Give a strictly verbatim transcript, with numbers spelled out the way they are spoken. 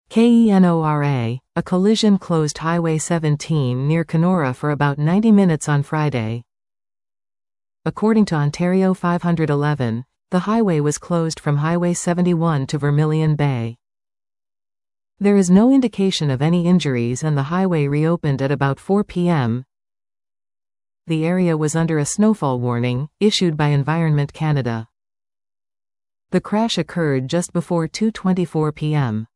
Kenora, a collision closed Highway seventeen near Kenora for about ninety minutes on Friday. According to Ontario five eleven, the highway was closed from Highway seventy-one to Vermilion Bay. There is no indication of any injuries and the highway reopened at about four p m The area was under a snowfall warning, issued by Environment Canada. The crash occurred just before two twenty-four p m